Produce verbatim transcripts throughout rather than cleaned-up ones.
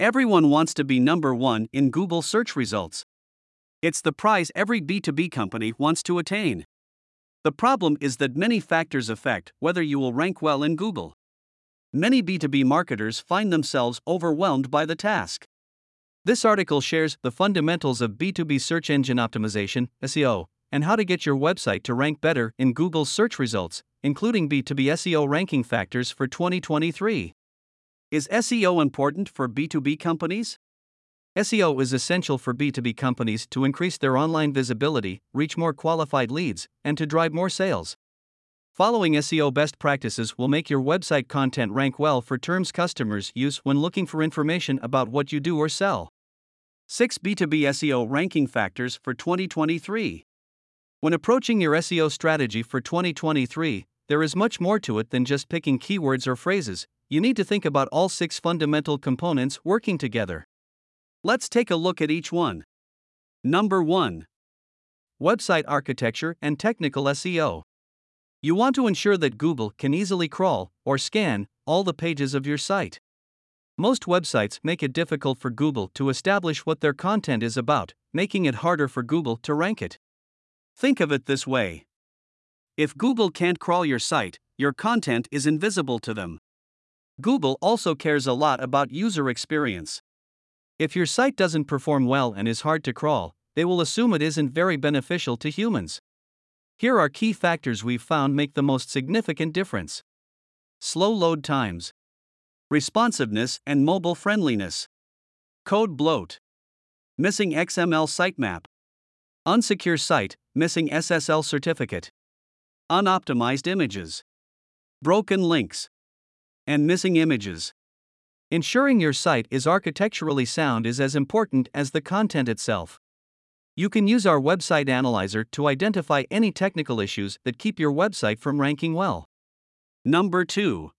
Everyone wants to be number one in Google search results. It's the prize every B two B company wants to attain. The problem is that many factors affect whether you will rank well in Google. Many B two B marketers find themselves overwhelmed by the task. This article shares the fundamentals of B two B search engine optimization, S E O, and how to get your website to rank better in Google's search results, including B two B S E O ranking factors for twenty twenty-three. Is S E O important for B two B companies? S E O is essential for B two B companies to increase their online visibility, reach more qualified leads, and to drive more sales. Following S E O best practices will make your website content rank well for terms customers use when looking for information about what you do or sell. six B two B S E O ranking factors for twenty twenty-three. When approaching your S E O strategy for twenty twenty-three, there is much more to it than just picking keywords or phrases. You need to think about all six fundamental components working together. Let's take a look at each one. Number one. Website architecture and technical S E O. You want to ensure that Google can easily crawl or scan all the pages of your site. Most websites make it difficult for Google to establish what their content is about, making it harder for Google to rank it. Think of it this way. If Google can't crawl your site, your content is invisible to them. Google also cares a lot about user experience. If your site doesn't perform well and is hard to crawl, they will assume it isn't very beneficial to humans. Here are key factors we've found make the most significant difference. Slow load times, responsiveness and mobile friendliness, code bloat, missing X M L sitemap, unsecure site, missing S S L certificate, unoptimized images, broken links, and missing images. Ensuring your site is architecturally sound is as important as the content itself. You can use our website analyzer to identify any technical issues that keep your website from ranking well. Number two.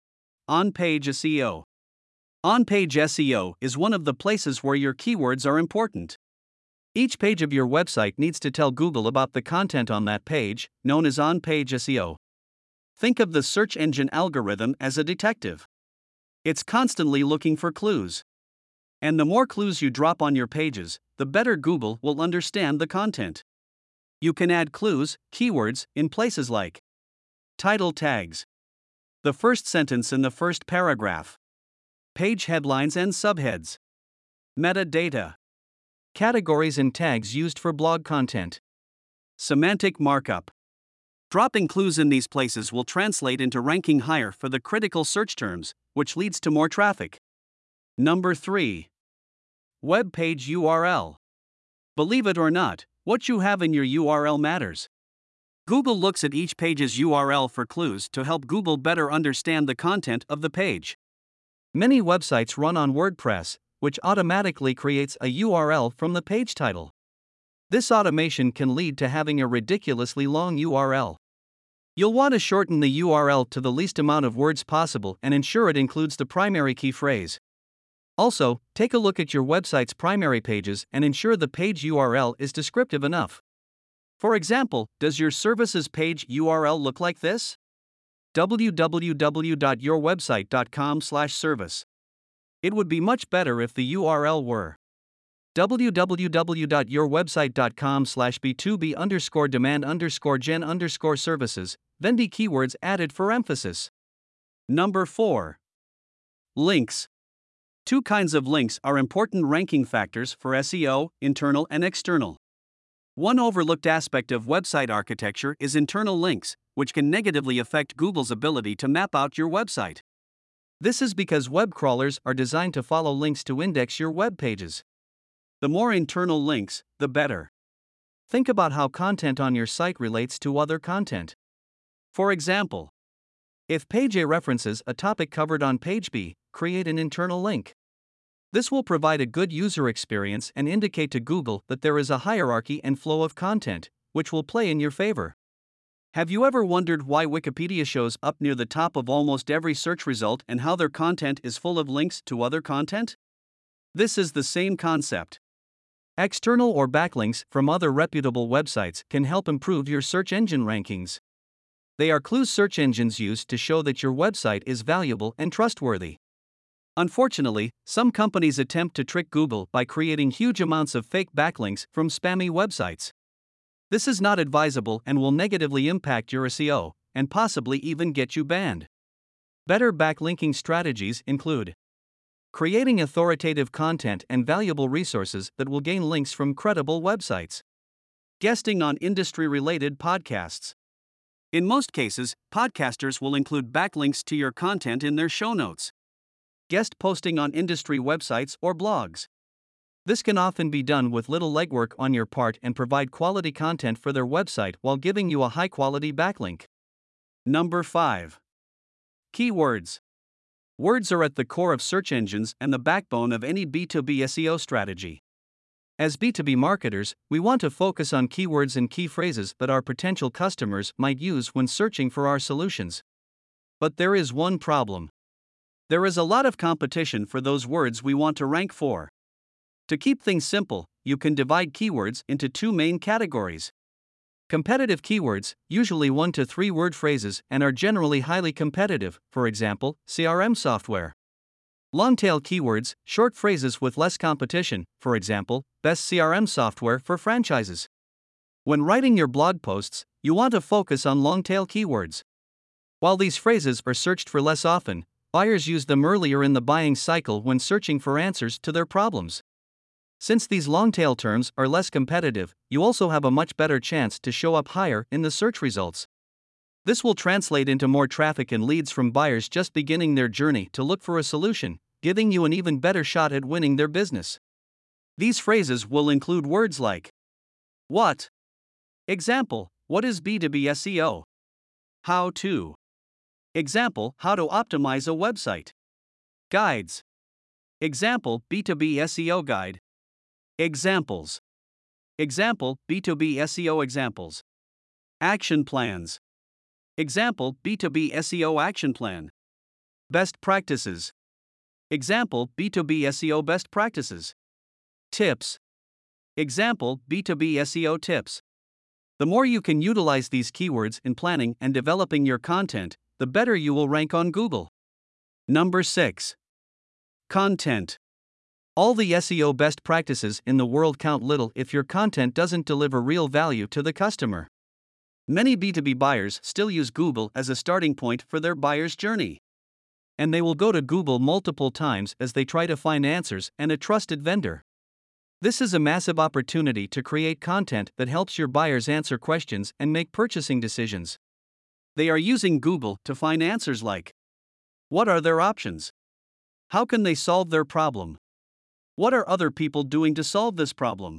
On-page S E O. On-page S E O is one of the places where your keywords are important. Each page of your website needs to tell Google about the content on that page, known as on-page S E O. Think of the search engine algorithm as a detective. It's constantly looking for clues. And the more clues you drop on your pages, the better Google will understand the content. You can add clues, keywords, in places like title tags, the first sentence in the first paragraph, page headlines and subheads, metadata, categories and tags used for blog content, semantic markup. Dropping clues in these places will translate into ranking higher for the critical search terms, which leads to more traffic. Number three. Web page U R L. Believe it or not, what you have in your U R L matters. Google looks at each page's U R L for clues to help Google better understand the content of the page. Many websites run on WordPress, which automatically creates a U R L from the page title. This automation can lead to having a ridiculously long U R L. You'll want to shorten the U R L to the least amount of words possible and ensure it includes the primary key phrase. Also, take a look at your website's primary pages and ensure the page U R L is descriptive enough. For example, does your services page U R L look like this? w w w dot your website dot com slash service. It would be much better if the U R L were w w w dot your website dot com slash b two b underscore demand underscore gen underscore services, then the keywords added for emphasis. Number four. Links. Two kinds of links are important ranking factors for S E O, internal and external. One overlooked aspect of website architecture is internal links, which can negatively affect Google's ability to map out your website. This is because web crawlers are designed to follow links to index your web pages. The more internal links, the better. Think about how content on your site relates to other content. For example, if page A references a topic covered on page B, create an internal link. This will provide a good user experience and indicate to Google that there is a hierarchy and flow of content, which will play in your favor. Have you ever wondered why Wikipedia shows up near the top of almost every search result and how their content is full of links to other content? This is the same concept. External or backlinks from other reputable websites can help improve your search engine rankings. They are clues search engines use to show that your website is valuable and trustworthy. Unfortunately, some companies attempt to trick Google by creating huge amounts of fake backlinks from spammy websites. This is not advisable and will negatively impact your S E O, and possibly even get you banned. Better backlinking strategies include creating authoritative content and valuable resources that will gain links from credible websites, guesting on industry-related podcasts. In most cases, podcasters will include backlinks to your content in their show notes. Guest posting on industry websites or blogs. This can often be done with little legwork on your part and provide quality content for their website while giving you a high-quality backlink. Number five. Keywords. Words are at the core of search engines and the backbone of any B two B S E O strategy. As B two B marketers, we want to focus on keywords and key phrases that our potential customers might use when searching for our solutions. But there is one problem. There is a lot of competition for those words we want to rank for. To keep things simple, you can divide keywords into two main categories. Competitive keywords, usually one to three word phrases and are generally highly competitive, for example, C R M software. Long-tail keywords, short phrases with less competition, for example, best C R M software for franchises. When writing your blog posts, you want to focus on long-tail keywords. While these phrases are searched for less often, buyers use them earlier in the buying cycle when searching for answers to their problems. Since these long-tail terms are less competitive, you also have a much better chance to show up higher in the search results. This will translate into more traffic and leads from buyers just beginning their journey to look for a solution, giving you an even better shot at winning their business. These phrases will include words like what? Example, what is B two B S E O? How to? Example, how to optimize a website. Guides. Example, B two B S E O guide. Examples. Example, B two B S E O examples. Action plans. Example, B two B S E O action plan. Best practices. Example, B two B S E O best practices. Tips. Example, B two B S E O tips. The more you can utilize these keywords in planning and developing your content, the better you will rank on Google. Number six. Content. All the S E O best practices in the world count little if your content doesn't deliver real value to the customer. Many B two B buyers still use Google as a starting point for their buyer's journey. And they will go to Google multiple times as they try to find answers and a trusted vendor. This is a massive opportunity to create content that helps your buyers answer questions and make purchasing decisions. They are using Google to find answers like: what are their options? How can they solve their problem? What are other people doing to solve this problem?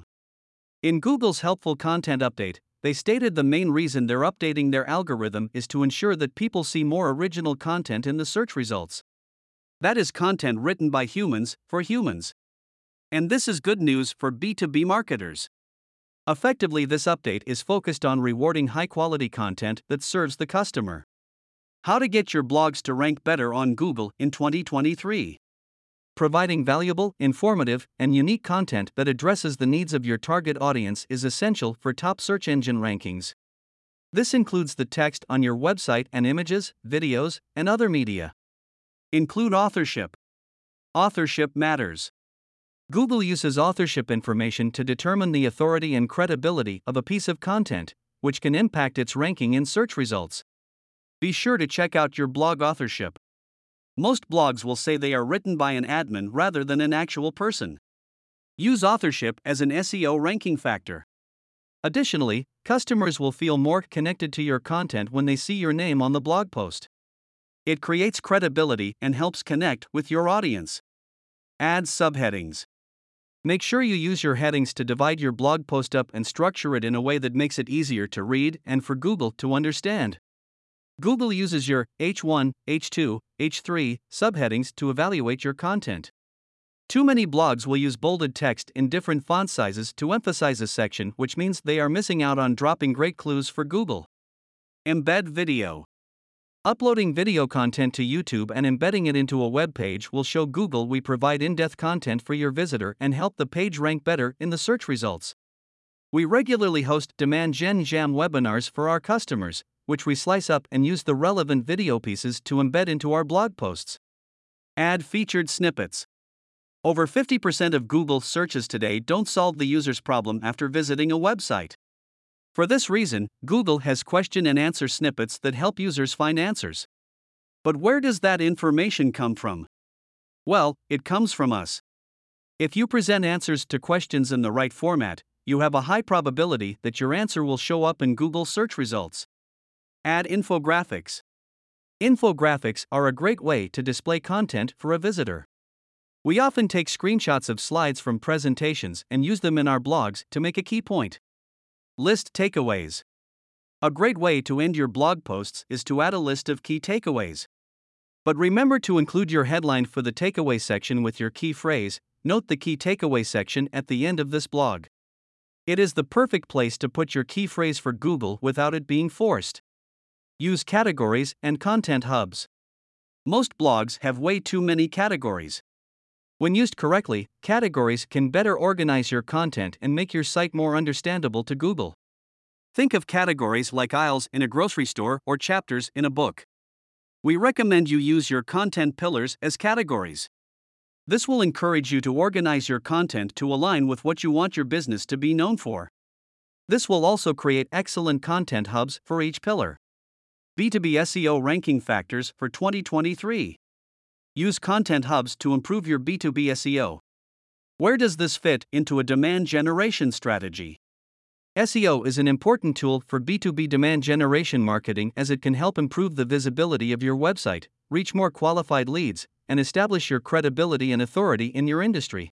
In Google's helpful content update, they stated the main reason they're updating their algorithm is to ensure that people see more original content in the search results. That is content written by humans for humans. And this is good news for B two B marketers. Effectively, this update is focused on rewarding high-quality content that serves the customer. How to get your blogs to rank better on Google in twenty twenty-three. Providing valuable, informative, and unique content that addresses the needs of your target audience is essential for top search engine rankings. This includes the text on your website and images, videos, and other media. Include authorship. Authorship matters. Google uses authorship information to determine the authority and credibility of a piece of content, which can impact its ranking in search results. Be sure to check out your blog authorship. Most blogs will say they are written by an admin rather than an actual person. Use authorship as an S E O ranking factor. Additionally, customers will feel more connected to your content when they see your name on the blog post. It creates credibility and helps connect with your audience. Add subheadings. Make sure you use your headings to divide your blog post up and structure it in a way that makes it easier to read and for Google to understand. Google uses your H one, H two, H three subheadings to evaluate your content. Too many blogs will use bolded text in different font sizes to emphasize a section, which means they are missing out on dropping great clues for Google. Embed video. Uploading video content to YouTube and embedding it into a web page will show Google we provide in-depth content for your visitor and help the page rank better in the search results. We regularly host Demand Gen Jam webinars for our customers, which we slice up and use the relevant video pieces to embed into our blog posts. Add featured snippets. Over fifty percent of Google searches today don't solve the user's problem after visiting a website. For this reason, Google has question and answer snippets that help users find answers. But where does that information come from? Well, it comes from us. If you present answers to questions in the right format, you have a high probability that your answer will show up in Google search results. Add infographics. Infographics are a great way to display content for a visitor. We often take screenshots of slides from presentations and use them in our blogs to make a key point. List takeaways. A great way to end your blog posts is to add a list of key takeaways. But remember to include your headline for the takeaway section with your key phrase. Note the key takeaway section at the end of this blog. It is the perfect place to put your key phrase for Google without it being forced. Use categories and content hubs. Most blogs have way too many categories. When used correctly, categories can better organize your content and make your site more understandable to Google. Think of categories like aisles in a grocery store or chapters in a book. We recommend you use your content pillars as categories. This will encourage you to organize your content to align with what you want your business to be known for. This will also create excellent content hubs for each pillar. B two B S E O ranking factors for twenty twenty-three. Use content hubs to improve your B two B S E O. Where does this fit into a demand generation strategy? S E O is an important tool for B two B demand generation marketing as it can help improve the visibility of your website, reach more qualified leads, and establish your credibility and authority in your industry.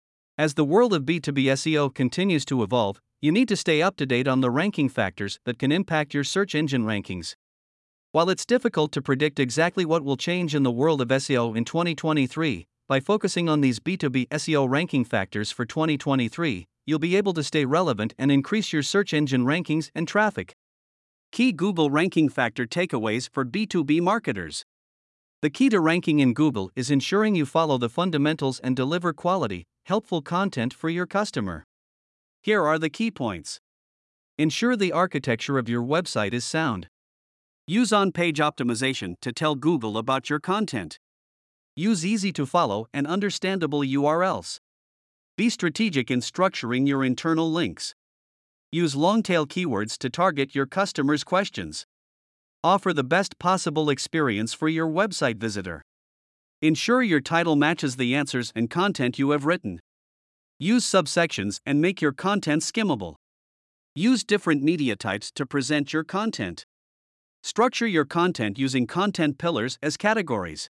As the world of B two B S E O continues to evolve, you need to stay up to date on the ranking factors that can impact your search engine rankings. While it's difficult to predict exactly what will change in the world of S E O in twenty twenty-three, by focusing on these B two B S E O ranking factors for twenty twenty-three, you'll be able to stay relevant and increase your search engine rankings and traffic. Key Google ranking factor takeaways for B two B marketers. The key to ranking in Google is ensuring you follow the fundamentals and deliver quality, helpful content for your customer. Here are the key points. Ensure the architecture of your website is sound. Use on-page optimization to tell Google about your content. Use easy-to-follow and understandable U R Ls. Be strategic in structuring your internal links. Use long-tail keywords to target your customers' questions. Offer the best possible experience for your website visitor. Ensure your title matches the answers and content you have written. Use subsections and make your content skimmable. Use different media types to present your content. Structure your content using content pillars as categories.